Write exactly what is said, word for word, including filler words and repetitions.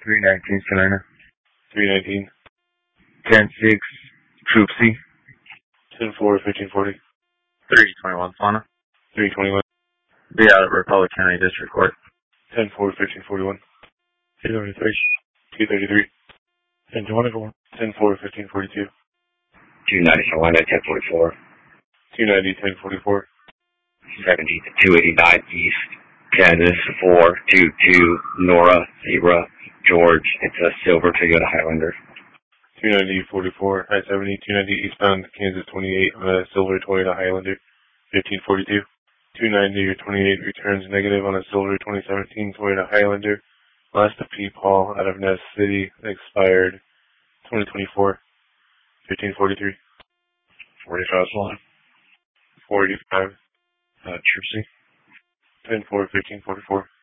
three nineteen, Salina. three nineteen. ten six, Troop C. ten four, fifteen forty. three twenty-one, Fauna. three twenty-one. Be out at Republic County District Court. ten four, fifteen forty-one. two thirty-three. two thirty-three. ten twenty-four. ten four, fifteen forty-two. two ninety, Salina, ten forty-four. two ninety, ten forty-four. seventy to two eighty-nine East, Kansas, four two two, Nora, Zebra, George. It's a silver Toyota Highlander. two ninety, forty-four, I seventy, two ninety eastbound, Kansas twenty-eight on a silver Toyota Highlander, fifteen forty-two. two ninety or twenty-eight returns negative on a silver twenty seventeen Toyota Highlander. Last to P. Paul out of Ness City, expired twenty twenty-four, fifteen forty-three. forty-five, Salina. forty-five. Uh, Troop C. ten four, fifteen forty-four.